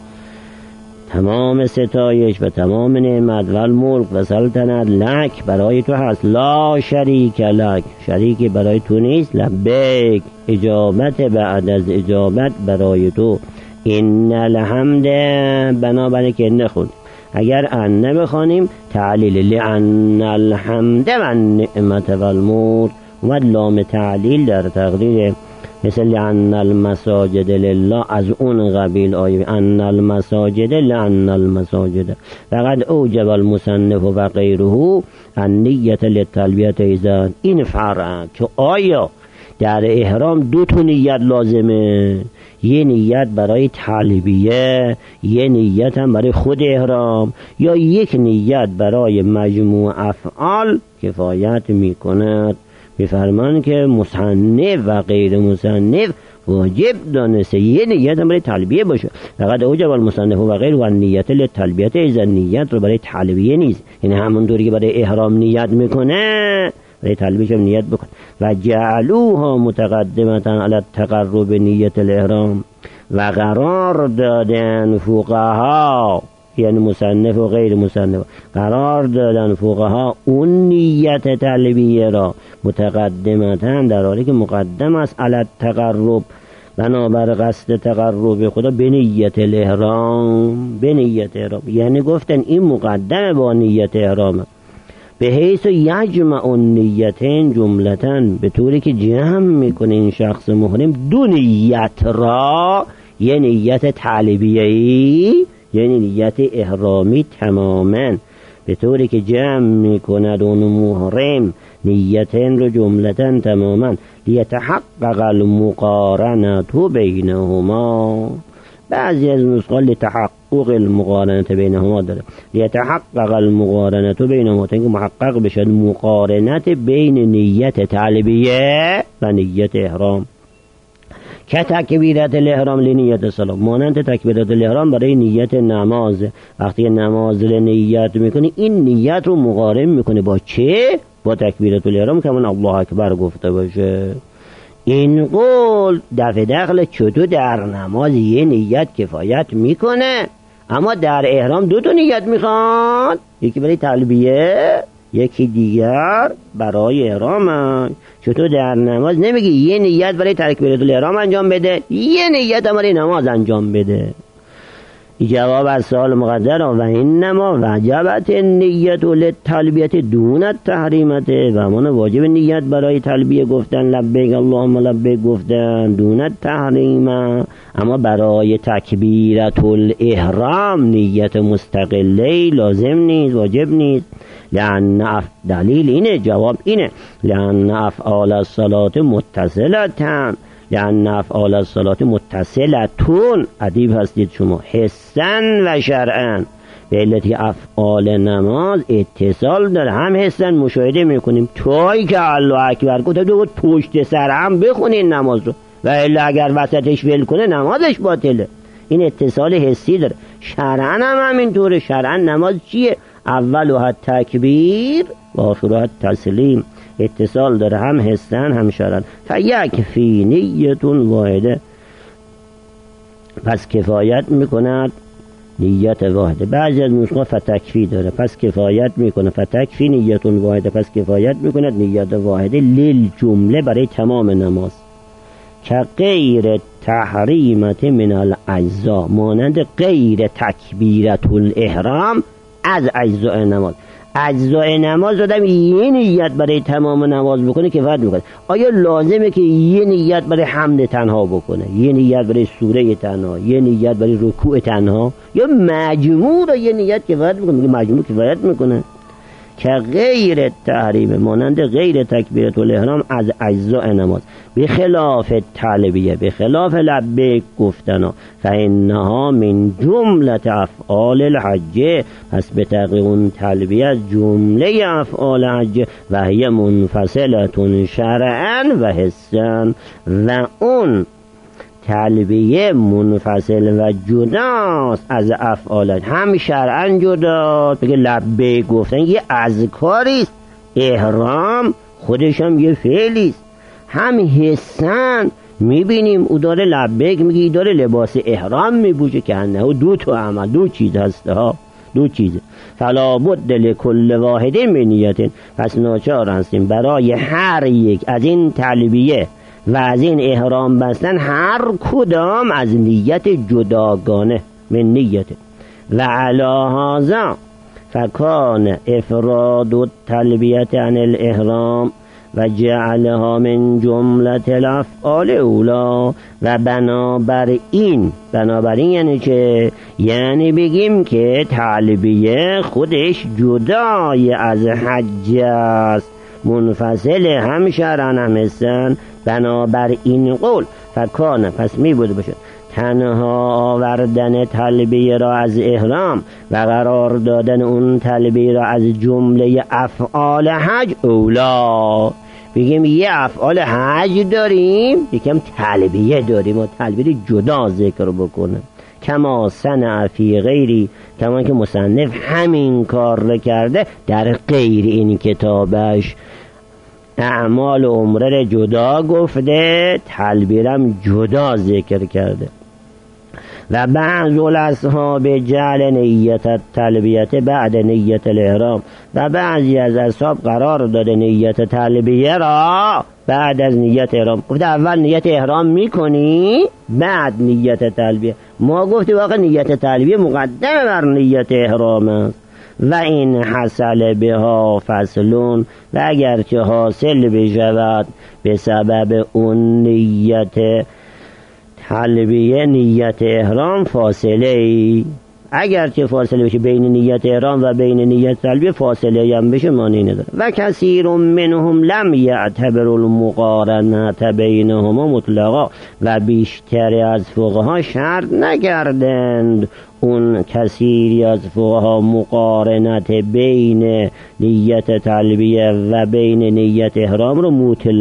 تمام ستایش و تمام نعمت و الملک و سلطنت لک، برای تو هست، لا شریک لک، شریکی برای تو نیست، لبیک، اجابت بعد از اجابت برای تو. ان الحمد، بنابراین که نخوند، اگر ان بخوانیم تعلیل لان الحمد و النعمت و الملک، و لام تعلیل در تقدیر، مثل لان المساجد لله، از اون قبیل آیه ان المساجد لان المساجد. فقد اوجب المصنف و غیره النیت للتلبیه ایضا. این فرع که آیا در احرام 2 تا نیت لازمه، یه نیت برای تلبیه، یه نیت هم برای خود احرام، یا یک نیت برای مجموع افعال کفایت میکند؟ میفرمان که مصنف و غیر مصنف واجب دانسته یه نیت هم برای تلبیه باشه. فقط اوجب المصنف و غیر و نیت للتلبیه ایضا، نیت رو برای تلبیه نیست، یعنی همونطوری که برای احرام نیت میکنه برای تلبیه هم نیت بکن. و جعلوها متقدمتا علی التقرب نیت الاحرام، و قرار دادن فقها، یعنی مصنف و غیر مصنف، قرار دادن فقها اون نیت تلبیه را متقدمتا، در حالی که مقدم است، علی التقرب، بنابر قصد تقرب خدا به نیت الاحرام، به نیت احرام. یعنی گفتن این مقدمه با نیت احرامه، به حیث یجمع النیتین جملتن، به طوری که جمع میکنه این شخص محرم دو نیت را، یه نیت طالبیه‌ای یعنی نیت احرامی تماما، به طوری که جمع میکند اون محرم نیتین رو جملتن تماما، لیتحقق المقارنه بینهما. بعضی از نسخه لتحقق المقارنه بینهما داره، لیتحقق المقارنه بینهما، تا اینکه محقق بشد مقارنت بین نیت طالبیه و نیت احرام. که تکبیرت الاحرام لنیت صلات، مانند تکبیرت الاحرام برای نیت نماز. وقتی نماز رو نیت میکنی این نیت رو مقارن میکنه با چه؟ با تکبیرت الاحرام که من الله اکبر گفته باشه. این قول دفع دخل چطور در نماز یه نیت کفایت میکنه، اما در احرام دو تا نیت میخواد، یکی برای تلبیه یکی دیگر برای احرام. چطور در نماز نمیگی یه نیت برای تکبیرت الاحرام انجام بده، یه نیت برای نماز انجام بده؟ جواب از سوال مقدر و اینما وجبت نیت للتلبیت دون التحریمت، و امان واجب نیت برای تلبیه گفتن لبیک اللهم لبیک گفتن دون التحریم، اما برای تکبیرت الاحرام نیت مستقله لازم نیست، واجب نیست. لأن دلیل اینه، جواب اینه، لأن افعال الصلاة متصلتن، لأن افعال الصلاة متصلتون، ادیب هستید شما، حسن و شرعن، به علتی افعال نماز اتصال داره، هم حسن مشاهده میکنیم توی که الله اکبر گفته دو پشت سر هم بخونین نماز رو، و الا اگر وسطش ول کنه نمازش باطله. این اتصال حسی داره. شرعن هم همینطوره. شرعن نماز چیه؟ اولها تکبیر و آخرها تسلیم، اتصال داره هم حسن هم شرعن. فیکفی نیتون واحده، پس کفایت میکند نیت واحده. بعضی از نسخه فتکفی داره، پس کفایت میکنه، فتکفی نیتون واحده، پس کفایت میکند نیت واحده لیل جمله برای تمام نماز. که غیر تحریمت من الاجزا، مانند غیر تکبیرت الاحرام از اجزاء نماز. اجزاء نماز دادم یه نیت برای تمام نماز بکنه کفایت میکنه. آیا لازمه که یه نیت برای حمد تنها بکنه، یه نیت برای سوره تنها، یه نیت برای رکوع تنها، یا مجموع رو یه نیت کفایت میکنه؟ میگه مجموع کفایت میکنه. که غیر تحریم، مانند غیر تکبیرت الاحرام از اجزاء نماز، به خلاف تلبیه، به خلاف لبیک گفتنا، فانها من جمله افعال الحج، پس به تحقیق اون تلبیه از جمله افعال حج، و هی منفصلتون شرعا و حسن، و اون تلبیه منفصل و جداست از افعال، هم شرعا جداست. بگه لبیک گفتن یه اذکاریست، احرام خودش هم یه فعلیست، هم حسن میبینیم او داره لبیک میگه، ای داره لباس احرام میبوشه، که انه دو تا عمل، دو چیز هسته ها، دو چیزه. فلا بد لکل واحد من نیت، پس ناچار هستیم برای هر یک از این تلبیه و از این احرام بستن هر کدام از نیت جداگانه من نیت. و علی هذا فکان افراد التلبیه عن الاحرام و جعلها من جمله الافعال اولا، و بنابراین یعنی که یعنی بگیم که تلبیه خودش جدای از حج است، منفصل هم شرعن هم حسن. بنابر این قول فکانه، پس می بود باشد تنها آوردن تلبیه را از احرام و قرار دادن اون تلبیه را از جمله افعال حج اولا. بگیم یه افعال حج داریم، یکم تلبیه داریم و تلبیه جدا ذکر بکنه. کما صنع فی غیری، کما که مصنف همین کار رو کرده در غیر این کتابش. اعمال عمره رو جدا گفته، تلبیرم جدا ذکر کرده. و بعض الاصحاب جعل نیت تلبیت بعد نیت الاحرام، و بعضی از اصحاب قرار داده نیت تلبیه را بعد از نیت احرام. گفته اول نیت احرام میکنی بعد نیت تلبیه. ما گفتیم واقع نیت تلبیه مقدم بر نیت احرام است. و این حصل بها فصلون، و اگر که حاصل بشود به سبب اون نیت تلبیه نیت احرام فاصله ای، اگر که فاصله بشه بین نیت احرام و بین نیت تلبیه فاصله هم بشه معنی نداره. و کثیر منهم لم یعتبر المقارنت بینهما مطلقا، و بیشتر از فقها شرط نکردند اون کثیری از فقها مقارنت بین نیت تلبیه و بین نیت احرام رو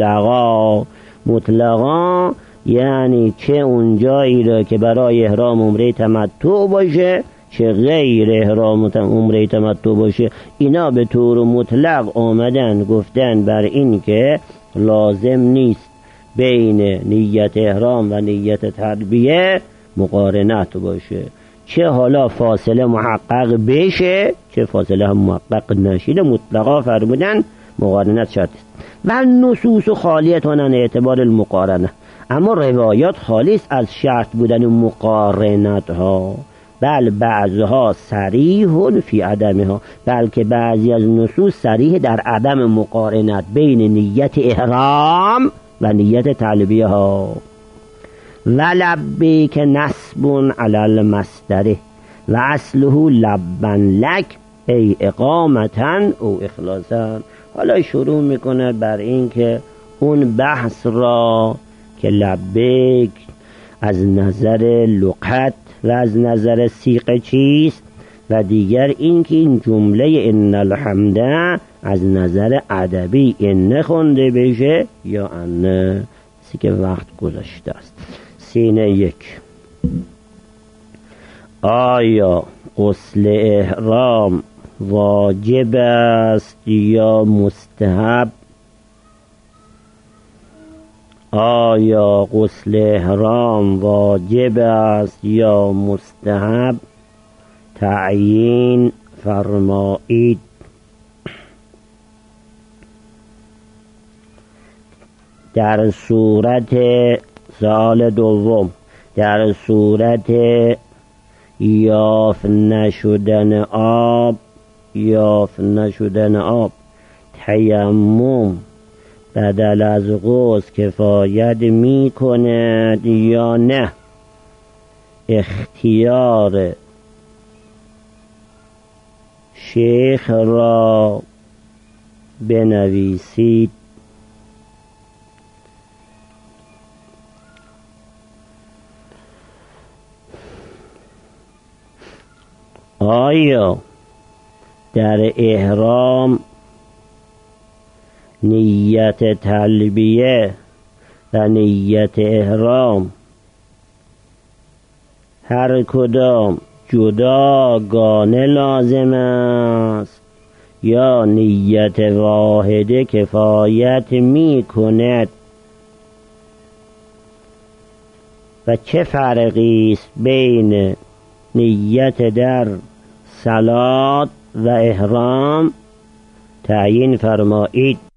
مطلقا یعنی چه اون جایی را که برای احرام عمره تمتع باشه چه غیر احرام عمره تمتع باشه، اینا به طور مطلق آمدن گفتن بر این که لازم نیست بین نیت احرام و نیت تلبیه مقارنت باشه، چه حالا فاصله محقق بشه چه فاصله هم محقق نشید، مطلقا فرمودن مقارنت شرط است. و نصوص خالیتون عن اعتبار المقارنه، اما روایات خالی است از شرط بودن مقارنت ها، بل بعضها صریح فی عدمها، بلکه بعضی از نصوص صریح در عدم مقارنت بین نیت احرام و نیت تلبیه ها. و لبیک نصب علی المصدر و اصله لبن لک ای اقامتن او اخلاصن. حالا شروع میکنه بر این که اون بحث را که لبیک از نظر لغت و از نظر سیغه چیست، و دیگر این که این جمله ان الحمد از نظر ادبی ان خونده بشه یا ان، سی که وقت گذاشته است. سینه 1. آیا غسل احرام واجب است یا مستحب؟ آیا غسل احرام واجب است یا مستحب؟ تعیین فرمایید. در صورت سوال دوم، در صورت یافت نشدن آب تیمم بدل از غسل کفایت می کند یا نه؟ اختیار شیخ را بنویسید. آیا در احرام نیت تلبیه و نیت احرام هر کدام جداگانه لازم است یا نیت واحده کفایت می کند؟ و چه فرقی است بین نیت در صلات و احرام؟ تعیین فرمایید.